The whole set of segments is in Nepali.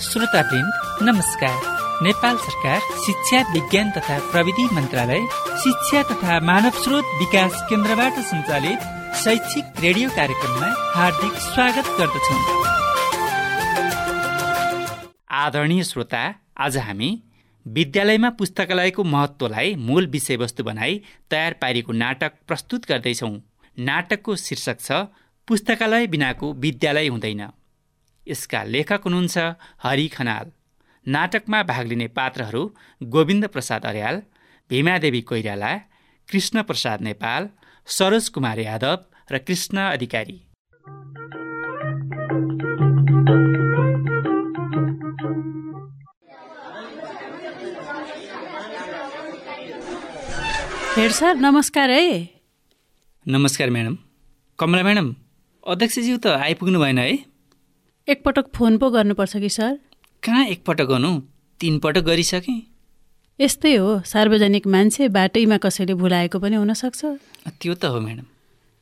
श्रोतावृन्द नमस्कार। नेपाल सरकार शिक्षा विज्ञान तथा प्रविधि मन्त्रालय शिक्षा तथा मानव स्रोत विकास केन्द्रबाट सञ्चालित शैक्षिक रेडियो कार्यक्रममा हार्दिक स्वागत गर्दछौँ। आदरणीय श्रोता, आज हामी विद्यालयमा पुस्तकालयको महत्त्वलाई मूल विषयवस्तु बनाई तयार पारिएको नाटक प्रस्तुत गर्दैछौँ। नाटकको शीर्षक छ पुस्तकालय बिनाको विद्यालय हुँदैन। यसका लेखक हुनुहुन्छ हरि खनाल। नाटकमा भाग लिने पात्रहरू गोविन्द प्रसाद अर्याल, भीमादेवी कोइराला, कृष्ण प्रसाद नेपाल, सरोज कुमार यादव र कृष्ण अधिकारी। हेड सर, नमस्कार है। नमस्कार म्याडम। कमला म्याडम, अध्यक्षज्यू त आइपुग्नु भएन है? एकपटक फोन पो गर्नुपर्छ कि सर? कहाँ एकपटक गर्नु, 3 पटक गरिसकेँ। यस्तै हो, सार्वजनिक मान्छे, बाटैमा कसैले भुलाएको पनि हुनसक्छ। त्यो त हो म्याडम।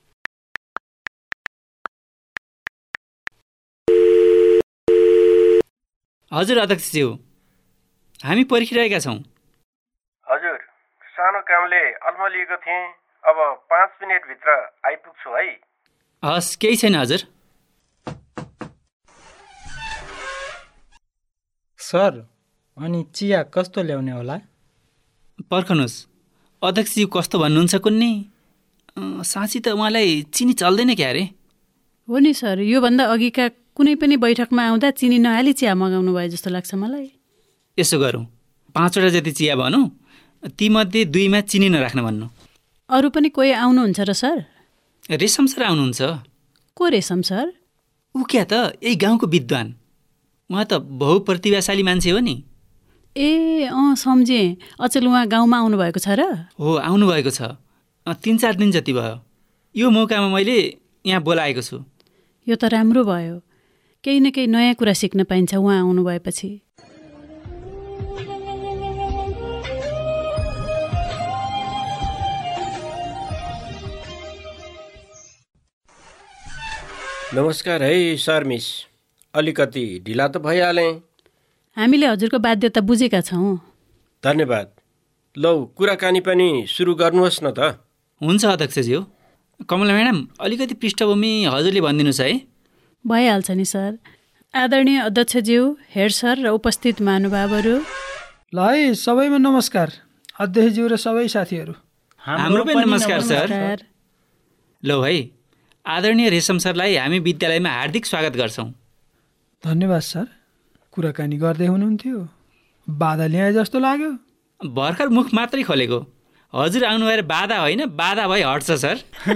हजुर अध्यक्षज्यू, हामी पर्खिरहेका छौँ। हजुर, सानो कामले अल्मलिएको थिएँ। अब 5 मिनेटभित्र आइपुग्छु है। हस्, केही छैन हजुर। सर, अनि चिया कस्तो ल्याउने होला? पर्खनुहोस्, अध्यक्षज्यू कस्तो भन्नुहुन्छ कुन्नी? साँच्ची त उहाँलाई चिनी चल्दैन क्या अरे? हो नि सर, योभन्दा अघिका कुनै पनि बैठकमा आउँदा चिनी नहाली चिया मगाउनु भयो जस्तो लाग्छ मलाई। यसो गरौँ, 5वटा जति चिया भनौँ, तीमध्ये 2मा चिनी नराख्न भन्नु। अरू पनि कोही आउनुहुन्छ र सर? रेशम सर आउनुहुन्छ। को रेशम सर? ऊ क्या त, यही गाउँको विद्वान। उहाँ त बहुप्रतिभाशाली मान्छे हो नि। ए सम्झेँ। अचेल उहाँ गाउँमा आउनुभएको छ र? हो, आउनुभएको छ। 3-4 दिन जति भयो। यो मौकामा मैले यहाँ बोलाएको छु। यो त राम्रो भयो। केही न केही नयाँ कुरा सिक्न पाइन्छ उहाँ आउनु भएपछि। नमस्कार है सर मिस। अलिकति ढिला त भइहालेँ। हामीले हजुरको बाध्यता बुझेका छौँ। धन्यवाद। लौ, कुराकानी पनि सुरु गर्नुहोस् न त। हुन्छ अध्यक्षज्यू। कमला म्याडम, अलिकति पृष्ठभूमि हजुरले भनिदिनुहोस् है। भइहाल्छ नि सर। आदरणीय अध्यक्षज्यू, हेड सर र उपस्थित महानुभावहरू। ल है, सबैमा नमस्कार। अध्यक्षज्यू र सबै साथीहरू, हाम्रो पनि नमस्कार सर। लौ है, आदरणीय रेशम सरलाई हामी विद्यालयमा हार्दिक स्वागत गर्छौँ। धन्यवाद सर। कुराकानी गर्दै हुनुहुन्थ्यो, बाधा ल्याए जस्तो लाग्यो। भर्खर मुख मात्रै खोलेको। हजुर आउनु भएर बाधा होइन, बाधा भई हट्छ सर।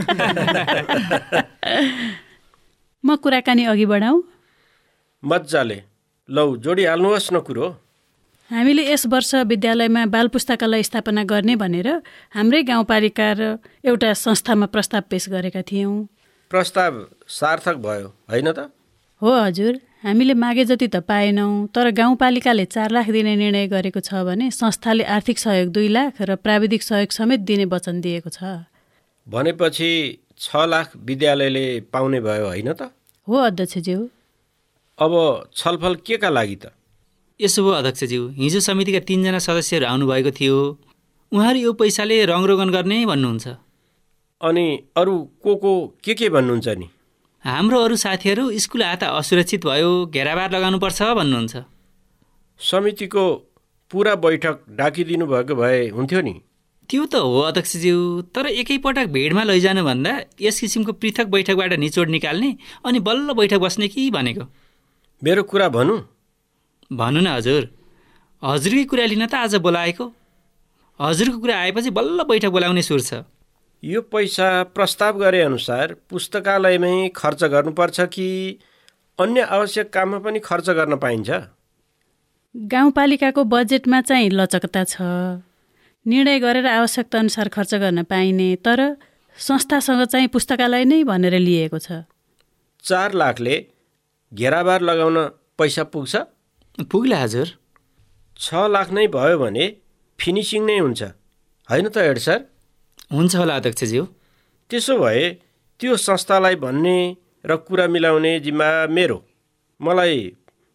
म कुराकानी अघि बढाउँ? मजाले। लौ, जोडिहाल्नुहोस् न कुरो। हामीले यस वर्ष विद्यालयमा बाल पुस्तकालय स्थापना गर्ने भनेर हाम्रै गाउँपालिका र एउटा संस्थामा प्रस्ताव पेश गरेका थियौँ। प्रस्ताव सार्थक भयो होइन त? हो हजुर, हामीले मागे जति त पाएनौँ, तर गाउँपालिकाले 4 लाख दिने निर्णय गरेको छ भने संस्थाले आर्थिक सहयोग 2 लाख र प्राविधिक सहयोग समेत दिने वचन दिएको छ। भनेपछि 6 लाख विद्यालयले पाउने भयो होइन त? हो अध्यक्षज्यू। अब छलफल के का लागि त? यसो भयो अध्यक्षज्यू, हिजो समितिका 3 जना सदस्यहरू आउनुभएको थियो। उहाँहरू यो पैसाले रङरोगन गर्ने भन्नुहुन्छ। अनि अरू को के भन्नुहुन्छ नि? हाम्रो अरू साथीहरू स्कुल आता असुरक्षित भयो, घेराबार लगाउनुपर्छ भन्नुहुन्छ। समितिको पुरा बैठक डाकिदिनु भएको भए हुन्थ्यो नि। त्यो त हो अध्यक्षज्यू, तर एकैपटक भिडमा लैजानुभन्दा यस किसिमको पृथक बैठकबाट निचोड निकाल्ने अनि बल्ल बैठक बस्ने कि भनेको। मेरो कुरा भनौँ? भन्नु न हजुर। हजुरकै कुरा लिन त आज बोलाएको। हजुरको कुरा आएपछि बल्ल बैठक बोलाउने सुर छ। यो पैसा प्रस्ताव गरे अनुसार पुस्तकालयमै खर्च गर्नुपर्छ कि अन्य आवश्यक काममा पनि खर्च गर्न पाइन्छ? गाउँपालिकाको बजेटमा चाहिँ लचकता छ। निर्णय गरेर आवश्यकता अनुसार खर्च गर्न पाइने, तर संस्थासँग चाहिँ पुस्तकालय नै भनेर लिएको छ। 4 लाखले घेराबार लगाउन पैसा पुग्छ? पुग्ला हजुर। 6 लाख नै भयो भने फिनिसिङ नै हुन्छ होइन त हेड सर? हुन्छ होला अध्यक्षज्यू। त्यसो भए त्यो संस्थालाई भन्ने र कुरा मिलाउने जिम्मा मेरो। मलाई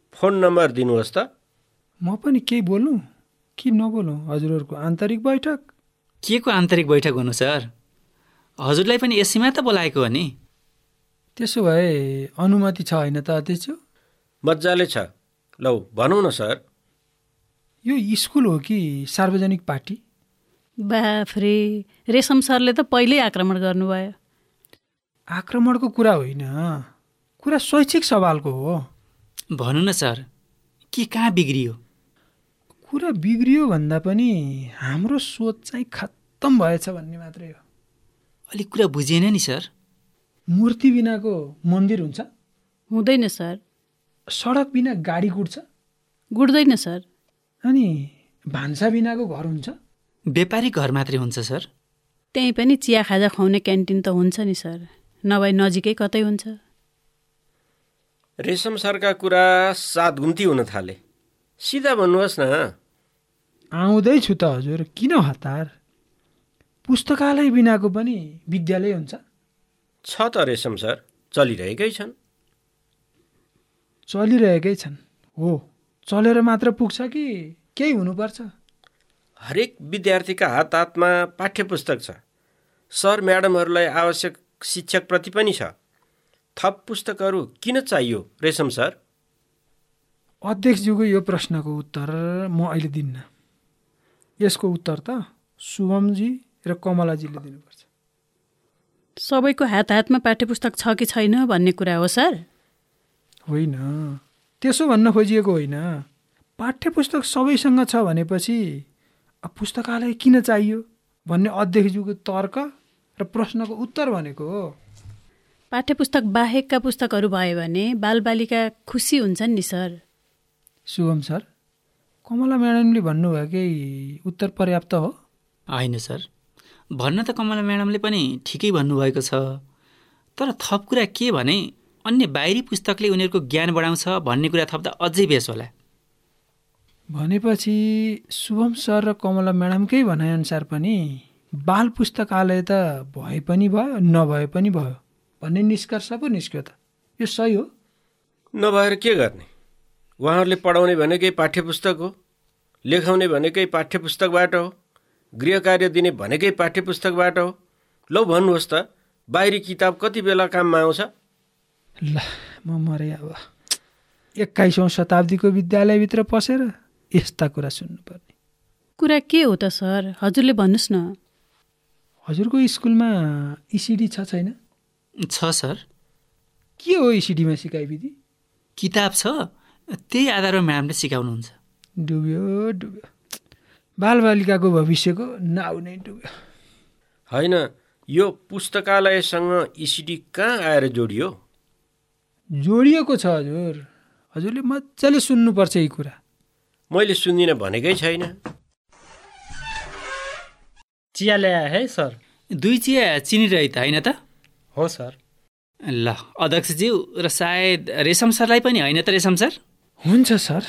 फोन नम्बर दिनुहोस् त। म पनि केही बोलौँ कि नबोलौँ? हजुरहरूको आन्तरिक बैठक। के को आन्तरिक बैठक हुनु सर? हजुरलाई पनि यसैमा त बोलाएको हो नि। त्यसो भए अनुमति छ होइन त अध्यक्ष? मजाले छ। लौ भनौँ न सर। यो स्कुल हो कि सार्वजनिक पार्टी? बाफ्रे, रेशम सरले त पहिल्यै आक्रमण गर्नुभयो। आक्रमणको कुरा होइन, कुरा शैक्षिक सवालको हो। भन्नु न सर, के कहाँ बिग्रियो? कुरा बिग्रियो भन्दा पनि हाम्रो सोच चाहिँ खत्तम भएछ भन्ने मात्रै हो। अलिक कुरा बुझिएन नि सर। मूर्ति बिनाको मन्दिर हुन्छ? हुँदैन सर। सडक बिना गाडी कुट्छ? गुड्दैन सर। अनि भान्सा बिनाको घर हुन्छ? व्यापारिक घर मात्रै हुन्छ सर। त्यहीँ पनि चिया खाजा खुवाउने क्यान्टिन त हुन्छ नि सर, नभए नजिकै कतै हुन्छ। रेशम सरका कुरा सातगुन्ती हुन थाले। सिधा भन्नुहोस् न। आउँदैछु त हजुर, किन हतार? पुस्तकालय बिनाको पनि विद्यालय हुन्छ? छ त रेशम सर, चलिरहेकै छन्। चलिरहेकै छन् हो, चलेर मात्र पुग्छ कि केही हुनुपर्छ? हरेक विद्यार्थीका हात हातमा पाठ्यपुस्तक छ। सर म्याडमहरूलाई आवश्यक शिक्षकप्रति पनि छ। थप पुस्तकहरू किन चाहियो रेशम सर? अध्यक्षज्यूको यो प्रश्नको उत्तर म अहिले दिन्न। यसको उत्तर त शुभमजी र कमलाजीले दिनुपर्छ। सबैको हात हातमा पाठ्यपुस्तक छ कि छैन भन्ने कुरा हो सर? होइन, त्यसो भन्न खोजिएको होइन। पाठ्यपुस्तक सबैसँग छ भनेपछि पुस्तकालय किन चाहियो भन्ने अध्यक्षज्यूको तर्क र प्रश्नको उत्तर भनेको हो। पाठ्यपुस्तक बाहेकका पुस्तकहरू भयो भने बालबालिका खुसी हुन्छन् नि सर। शुभम सर, कमला म्याडमले भन्नुभएकै उत्तर पर्याप्त हो? होइन सर, भन्न त कमला म्याडमले पनि ठिकै भन्नुभएको छ, तर थप कुरा के भने अन्य बाहिरी पुस्तकले उनीहरूको ज्ञान बढाउँछ भन्ने कुरा थप्दा अझै बेस होला। भनेपछि शुभम सर र कमला म्याडमकै भनाइअनुसार पनि बाल पुस्तकालय त भए पनि भयो नभए पनि भयो भन्ने निष्कर्ष पो निस्क्यो त। यो सही हो? नभएर के गर्ने? उहाँहरूले पढाउने भनेकै पाठ्यपुस्तक हो, लेखाउने भनेकै पाठ्यपुस्तकबाट हो, गृह कार्य दिने भनेकै पाठ्यपुस्तकबाट हो। लौ भन्नुहोस् त, बाहिरी किताब कति बेला काममा आउँछ? ल म मरे अब। 21औं शताब्दीको विद्यालयभित्र पसेर यस्ता कुरा सुन्नुपर्ने। कुरा के हो त सर? हजुरले भन्नुहोस् न। हजुरको स्कुलमा इसिडी छ छैन? छ सर। के हो इसिडीमा सिकाइ विधि? किताब छ, त्यही आधारमा म्याडमले सिकाउनुहुन्छ। डुब्यो डुब्यो, बालबालिकाको भविष्यको नाउ नै डुब्यो। होइन, यो पुस्तकालयसँग इसिडी कहाँ आएर जोडियो? जोडिएको छ हजुर। हजुरले मजाले सुन्नुपर्छ यी कुरा। मैले सुन्दिनँ भनेकै छैन। चिया ल्याए है सर? 2 चिया चिनी रहित होइन त? हो सर। ल अध्यक्षज्यू र सायद रेशम सरलाई पनि होइन त रेशम सर? हुन्छ सर।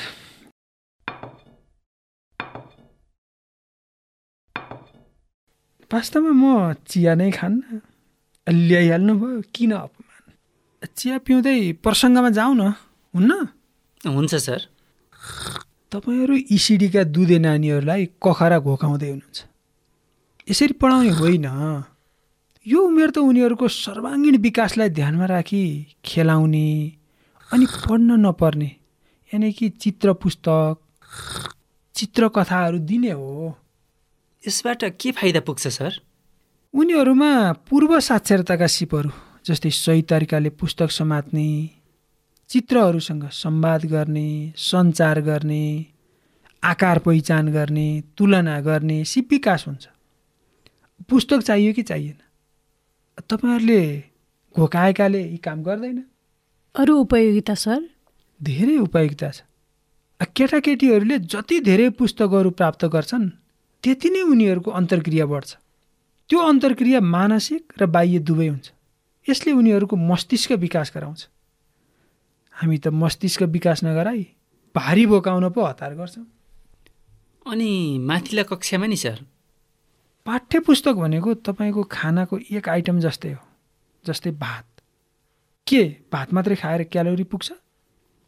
वास्तवमा म चिया नै खान्न। ल्याइहाल्नु भयो, किन अपमान। चिया पिउँदै प्रसङ्गमा जाउँ न, हुन्न? हुन्छ सर। तपाईँहरू इसिडीका दुधे नानीहरूलाई कखरा घोकाउँदै हुनुहुन्छ। यसरी पढाउने होइन। यो उमेर त उनीहरूको सर्वाङ्गीण विकासलाई ध्यानमा राखी खेलाउने अनि पढ्न नपर्ने यानि कि चित्र पुस्तक, चित्रकथाहरू दिने हो। यसबाट के फाइदा पुग्छ सर? उनीहरूमा पूर्व साक्षरताका सिपहरू जस्तै सही तरिकाले पुस्तक समात्ने, चित्रहरूसँग संवाद गर्ने, सञ्चार गर्ने, आकार पहिचान गर्ने, तुलना गर्ने सिप विकास हुन्छ। पुस्तक चाहियो कि चाहिएन? तपाईँहरूले घोकाएकाले यी काम गर्दैन। अरू उपयोगिता सर? धेरै उपयोगिता छ। केटाकेटीहरूले जति धेरै पुस्तकहरू प्राप्त गर्छन् त्यति नै उनीहरूको अन्तर्क्रिया बढ्छ। त्यो अन्तर्क्रिया मानसिक र बाह्य दुवै हुन्छ। यसले उनीहरूको मस्तिष्क विकास गराउँछ। हामी त मस्तिष्क विकास नगराई भारी बोकाउन पो हतार गर्छौँ। अनि माथिल्ला कक्षामा नि सर? पाठ्यपुस्तक भनेको तपाईँको खानाको एक आइटम जस्तै हो, जस्तै भात। के भात मात्रै खाएर क्यालोरी पुग्छ?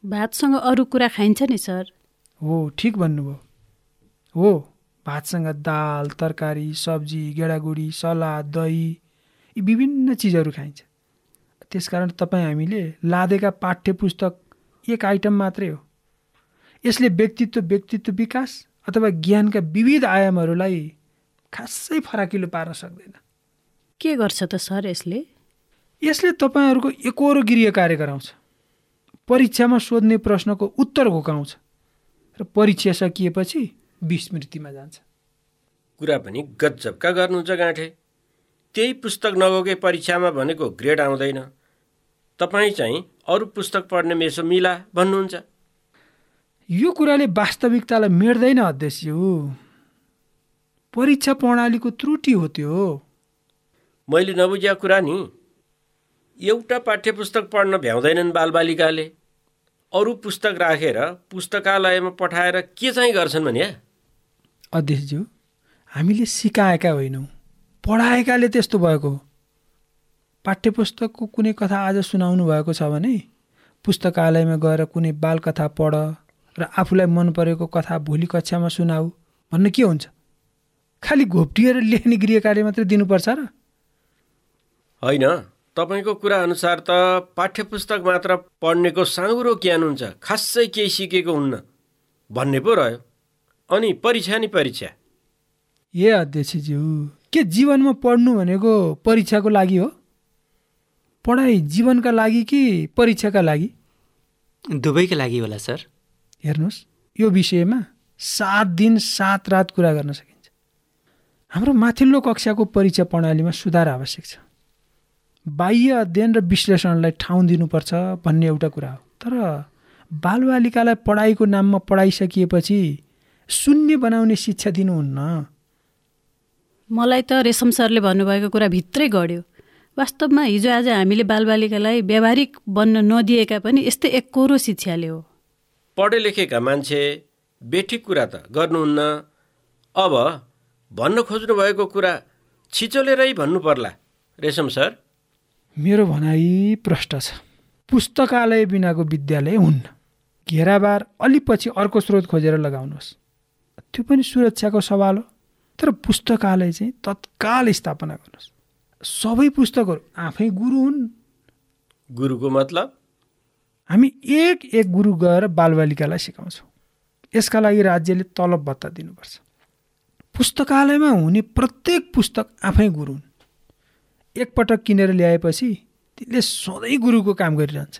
भातसँग अरू कुरा खाइन्छ नि सर। हो, ठिक भन्नुभयो। हो, भातसँग दाल, तरकारी, सब्जी, गेडागुडी, सलाद, दही यी विभिन्न चिजहरू खाइन्छ। त्यसकारण तपाईँ हामीले लादेका पाठ्य पुस्तक एक आइटम मात्रै हो। यसले व्यक्तित्व विकास अथवा ज्ञानका विविध आयामहरूलाई खासै फराकिलो पार्न सक्दैन। के गर्छ त सर यसले? यसले तपाईँहरूको एकोहोरो गृह कार्य गराउँछ, परीक्षामा सोध्ने प्रश्नको उत्तर घोकाउँछ र परीक्षा सकिएपछि विस्मृतिमा जान्छ। कुरा पनि गजबका गर्नुहुन्छ गाँठे। त्यही पुस्तक नगएकै परीक्षामा भनेको ग्रेड आउँदैन। तपाईँ चाहिँ अरू पुस्तक पढ्ने मेसो मिला भन्नुहुन्छ। यो कुराले वास्तविकतालाई मेट्दैन अध्यक्षज्यू। परीक्षा प्रणालीको त्रुटि हो त्यो। मैले नबुझेको कुरा नि। एउटा पाठ्यपुस्तक पढ्न भ्याउँदैनन् बालबालिकाले, अरू पुस्तक राखेर पुस्तकालयमा पठाएर के चाहिँ गर्छन् भने? अध्यक्षज्यू, हामीले सिकाएका होइनौँ, पढाएकाले त्यस्तो भएको हो। पाठ्यपुस्तकको कुनै कथा आज सुनाउनु भएको छ भने पुस्तकालयमा गएर कुनै बालकथा पढ र आफूलाई मन परेको कथा भोलि कक्षामा सुनाऊ भन्न के हुन्छ? खालि घोप्टिएर लेख्ने गृह कार्य मात्रै दिनुपर्छ र? होइन, तपाईँको कुरा अनुसार त पाठ्यपुस्तक मात्र पढ्नेको साँगुरो ज्ञान हुन्छ, खासै केही सिकेको हुन्न भन्ने पो रह्यो। अनि परीक्षा नि परीक्षा। ए अध्यक्षज्यू, के जीवनमा पढ्नु भनेको परीक्षाको लागि हो? पढाइ जीवनका लागि कि परीक्षाका लागि? दुवैका लागि होला सर। हेर्नुहोस्, यो विषयमा 7 दिन 7 रात कुरा गर्न सकिन्छ। हाम्रो माथिल्लो कक्षाको परीक्षा प्रणालीमा सुधार आवश्यक छ। बाह्य अध्ययन र विश्लेषणलाई ठाउँ दिनुपर्छ भन्ने एउटा कुरा हो। तर बालबालिकालाई पढाइको नाममा पढाइसकिएपछि शून्य बनाउने शिक्षा दिनुहुन्न। मलाई त रेशम सरले भन्नुभएको कुरा भित्रै गढ्यो। वास्तवमा हिजो आज हामीले बालबालिकालाई व्यावहारिक बन्न नदिएका पनि यस्तै एकोहोरो शिक्षाले हो। पढे लेखेका मान्छे बेठिक कुरा त गर्नुहुन्न। अब भन्न खोज्नु भएको कुरा छिचोलेरै भन्नु पर्ला रेशम सर। मेरो भनाइ प्रष्ट छ। पुस्तकालय बिनाको विद्यालय हुन्न। घेराबार अलि पछि अर्को स्रोत खोजेर लगाउनुहोस्। त्यो पनि सुरक्षाको सवाल हो। तर पुस्तकालय चाहिँ तत्काल स्थापना गर्नुहोस्। सबै पुस्तकहरू आफै गुरु हुन्। गुरुको मतलब? हामी एक गुरु गएर बालबालिकालाई सिकाउँछौँ। यसका लागि राज्यले तलब भत्ता दिनुपर्छ। पुस्तकालयमा हुने प्रत्येक पुस्तक आफै गुरु हुन्। एकपटक किनेर ल्याएपछि तिनले सधैँ गुरुको काम गरिरहन्छ।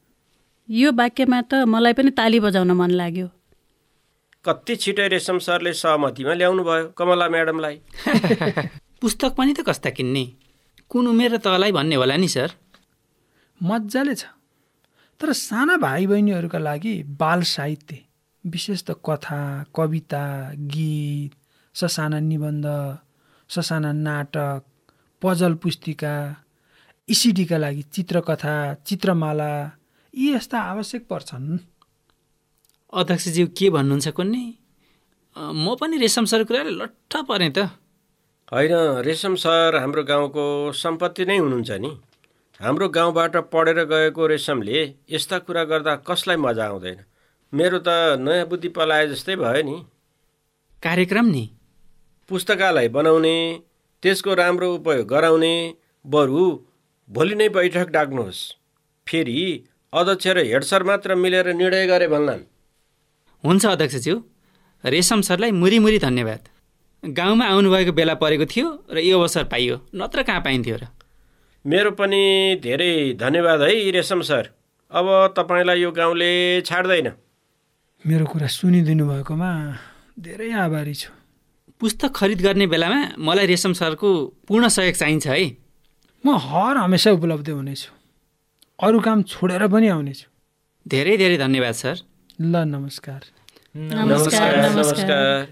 यो वाक्यमा त मलाई पनि ताली बजाउन मन लाग्यो। कति छिटै रेशम सरले सहमतिमा ल्याउनु भयो कमला म्याडमलाई। पुस्तक पनि त कस्ता किन्ने, कुन उमेर र तलाई भन्ने होला नि सर। मजाले छ। तर साना भाइ बहिनीहरूका लागि बाल साहित्य, विशेष त कथा, कविता, गीत, ससाना निबन्ध, ससाना नाटक, पजल पुस्तिका, इसिडीका लागि चित्रकथा, चित्रमाला यी यस्ता आवश्यक पर्छन्। अध्यक्षज्यू के भन्नुहुन्छ कुन्नी? म पनि रेशम सर कुराले लट्ठ परेँ त। होइन, रेशम सर हाम्रो गाउँको सम्पत्ति नै हुनुहुन्छ नि। हाम्रो गाउँबाट पढेर गएको रेशमले यस्ता कुरा गर्दा कसलाई मजा आउँदैन? मेरो त नयाँ बुद्धि पलाए जस्तै भयो नि। कार्यक्रम नि पुस्तकालय बनाउने, त्यसको राम्रो उपयोग गराउने, बरु भोलि नै बैठक डाक्नुहोस्। फेरि अध्यक्ष र हेड सर मात्र मिलेर निर्णय गरे भन्लान्। हुन्छ अध्यक्षज्यू, रेशम सरलाई मुरी धन्यवाद। गाउँमा आउनुभएको बेला परेको थियो र यो अवसर पाइयो, नत्र कहाँ पाइन्थ्यो र। मेरो पनि धेरै धन्यवाद है रेशम सर। अब तपाईँलाई यो गाउँले छाड्दैन। मेरो कुरा सुनिदिनु भएकोमा धेरै आभारी छु। पुस्तक खरिद गर्ने बेलामा मलाई रेशम सरको पूर्ण सहयोग चाहिन्छ है। म हर हमेसा उपलब्ध हुनेछु। अरू काम छोडेर पनि आउनेछु। धेरै धेरै धन्यवाद सर। ल नमस्कार। नमस्कार।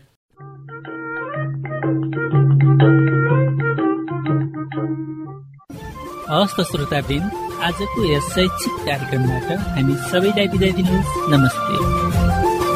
हवस् त श्रोतावृन्द, आजको यस शैक्षिक कार्यक्रमबाट हामी सबैलाई बिदा दिनुहोस्। नमस्ते।